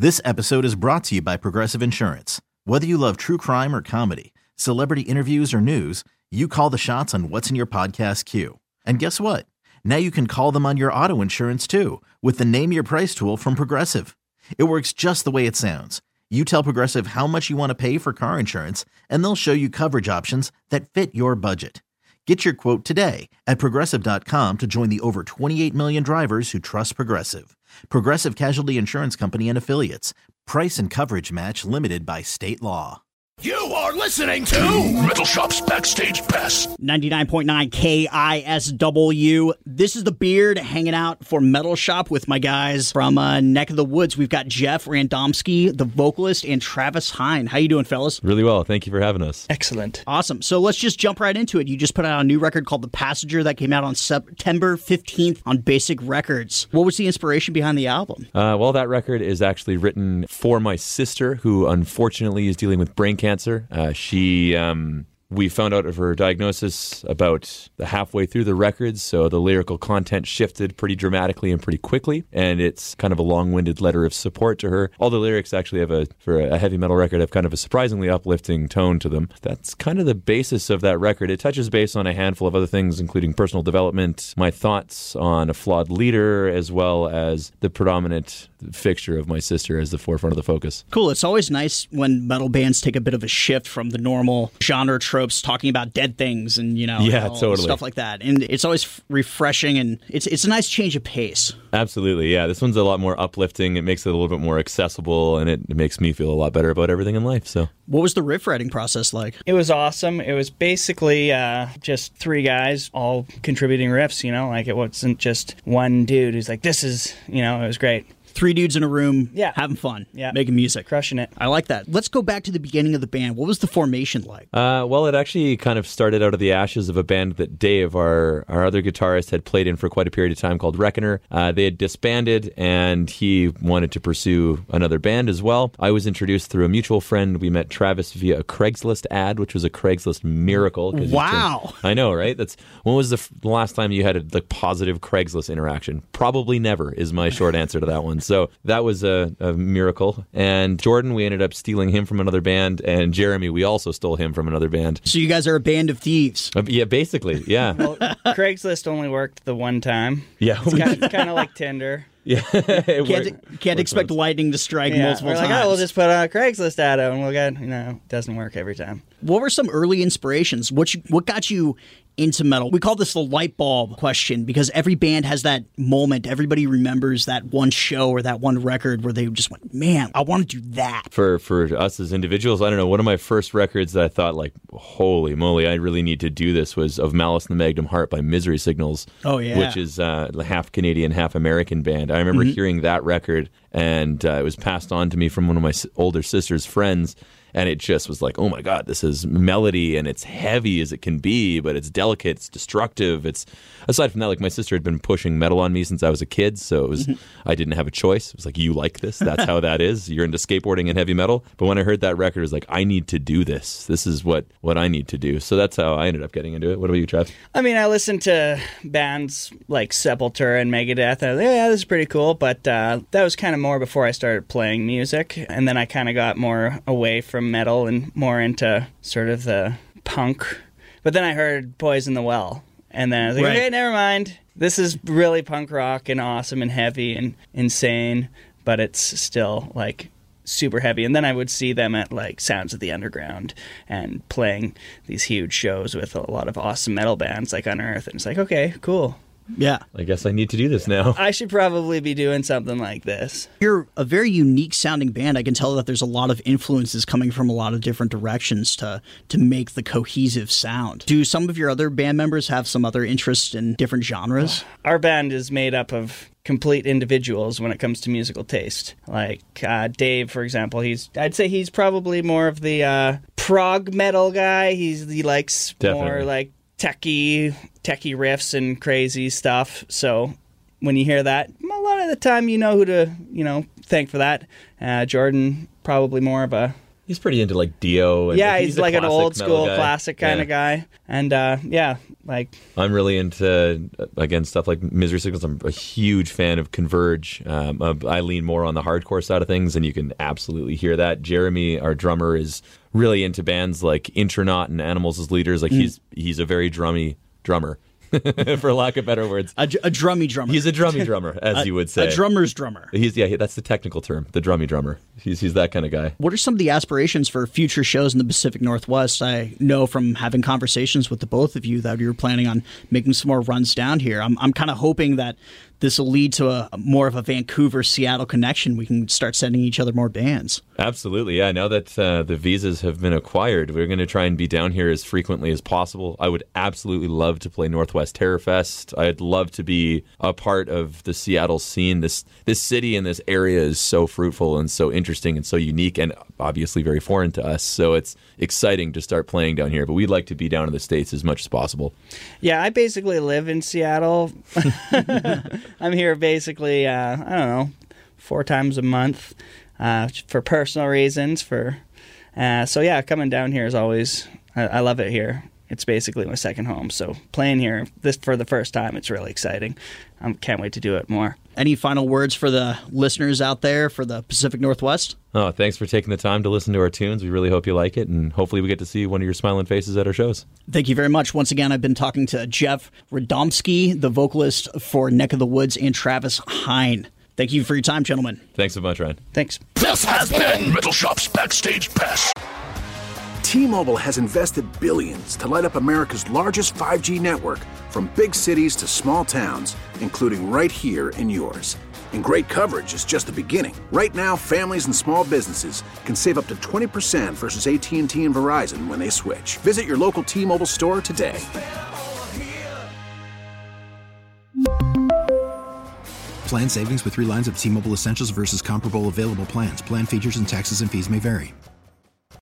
This episode is brought to you by Progressive Insurance. Whether you love true crime or comedy, celebrity interviews or news, you call the shots on what's in your podcast queue. And guess what? Now you can call them on your auto insurance too with the Name Your Price tool from Progressive. It works just the way it sounds. You tell Progressive how much you want to pay for car insurance, and they'll show you coverage options that fit your budget. Get your quote today at Progressive.com to join the over 28 million drivers who trust Progressive. Progressive Casualty Insurance Company and Affiliates. Price and coverage match limited by state law. You are listening to Metal Shop's Backstage Pass. 99.9 KISW. This is the Beard hanging out for Metal Shop with my guys from Neck of the Woods. We've got Jeff Randomski, the vocalist, and Travis Hine. How you doing, fellas? Really well. Thank you for having us. Excellent. Awesome. So let's just jump right into it. You just put out a new record called The Passenger that came out on September 15th on Basic Records. What was the inspiration behind the album? Well, that record is actually written for my sister, who unfortunately is dealing with brain cancer. We found out of her diagnosis about halfway through the records, so the lyrical content shifted pretty dramatically and pretty quickly, and it's kind of a long-winded letter of support to her. All the lyrics actually have for a heavy metal record, have kind of a surprisingly uplifting tone to them. That's kind of the basis of that record. It touches base on a handful of other things, including personal development, my thoughts on a flawed leader, as well as the predominant fixture of my sister as the forefront of the focus. Cool. It's always nice when metal bands take a bit of a shift from the normal genre tropes, talking about dead things and, totally. stuff like that. And it's always refreshing, and it's a nice change of pace. Absolutely, yeah. This one's a lot more uplifting. It makes it a little bit more accessible, and it makes me feel a lot better about everything in life. So, what was the riff writing process like? It was awesome. It was basically just three guys all contributing riffs, like it wasn't just one dude who's like, this is, it was great. Three dudes in a room, yeah, having fun, yeah, making music. Crushing it. I like that. Let's go back to the beginning of the band. What was the formation like? Well, it actually kind of started out of the ashes of a band that Dave, our other guitarist, had played in for quite a period of time called Reckoner. They had disbanded, and he wanted to pursue another band as well. I was introduced through a mutual friend. We met Travis via a Craigslist ad, which was a Craigslist miracle. Wow. I know, right? When was the last time you had a positive Craigslist interaction? Probably never is my short answer to that one. So that was a miracle. And Jordan, we ended up stealing him from another band. And Jeremy, we also stole him from another band. So you guys are a band of thieves. Yeah, basically, yeah. Well, Craigslist only worked the one time. Yeah. It's kind of like Tinder. Yeah, can't expect lightning to strike multiple times. We'll just put a Craigslist ad out and we'll get, it doesn't work every time. What were some early inspirations? What got you into metal? We call this the light bulb question because every band has that moment. Everybody remembers that one show or that one record where they just went, man, I want to do that. For us as individuals, I don't know, one of my first records that I thought, like, holy moly, I really need to do this was Of Malice in the Magnum Heart by Misery Signals. Oh, yeah. Which is a half Canadian, half American band. I remember hearing that record, and it was passed on to me from one of my older sister's friends. And it just was like, oh my God, this is melody, and it's heavy as it can be, but it's delicate, it's destructive. It's aside from that, like, my sister had been pushing metal on me since I was a kid, so it was I didn't have a choice. It was like, you like this? That's how that is. You're into skateboarding and heavy metal. But when I heard that record, it was like, I need to do this. This is what I need to do. So that's how I ended up getting into it. What about you, Trav? I mean, I listened to bands like Sepultura and Megadeth. I was like, yeah, this is pretty cool. But that was kind of more before I started playing music, and then I kind of got more away from metal and more into sort of the punk. But then I heard Boys in the Well, and then I was like, okay, never mind. This is really punk rock and awesome and heavy and insane, but it's still like super heavy. And then I would see them at like Sounds of the Underground and playing these huge shows with a lot of awesome metal bands like Unearth, and it's like, okay, cool. Yeah. I guess I need to do this now. I should probably be doing something like this. You're a very unique sounding band. I can tell that there's a lot of influences coming from a lot of different directions to make the cohesive sound. Do some of your other band members have some other interests in different genres? Our band is made up of complete individuals when it comes to musical taste. Like Dave, for example, I'd say he's probably more of the prog metal guy. He likes more like techie riffs and crazy stuff. So when you hear that, a lot of the time you know who to thank for that. Jordan, probably more of a He's pretty into like Dio. And Yeah, he's a like an classic old school metal guy. classic kind of guy. And like I'm really into, again, stuff like Misery Signals. I'm a huge fan of Converge. I lean more on the hardcore side of things, and you can absolutely hear that. Jeremy, our drummer, is really into bands like Intronaut and Animals as Leaders. Like he's a very drummy drummer. For lack of better words. A drummy drummer. He's a drummy drummer, as you would say. A drummer's drummer. That's the technical term, the drummy drummer. He's that kind of guy. What are some of the aspirations for future shows in the Pacific Northwest? I know from having conversations with the both of you that you're planning on making some more runs down here. I'm kind of hoping that this will lead to a more of a Vancouver-Seattle connection. We can start sending each other more bands. Absolutely, yeah. Now that the visas have been acquired, we're going to try and be down here as frequently as possible. I would absolutely love to play Northwest Terror Fest. I'd love to be a part of the Seattle scene. This city and this area is so fruitful and so interesting and so unique and obviously very foreign to us. So it's exciting to start playing down here, but we'd like to be down in the States as much as possible. Yeah, I basically live in Seattle. I'm here basically, 4 times a month for personal reasons. Coming down here is always, I love it here. It's basically my second home. So playing here for the first time, it's really exciting. I can't wait to do it more. Any final words for the listeners out there for the Pacific Northwest? Oh, thanks for taking the time to listen to our tunes. We really hope you like it, and hopefully we get to see one of your smiling faces at our shows. Thank you very much. Once again, I've been talking to Jeff Radomski, the vocalist for Neck of the Woods, and Travis Hein. Thank you for your time, gentlemen. Thanks so much, Ryan. Thanks. This has been Metal Shop's Backstage Pass. T-Mobile has invested billions to light up America's largest 5G network, from big cities to small towns, including right here in yours. And great coverage is just the beginning. Right now, families and small businesses can save up to 20% versus AT&T and Verizon when they switch. Visit your local T-Mobile store today. Plan savings with 3 lines of T-Mobile Essentials versus comparable available plans. Plan features and taxes and fees may vary.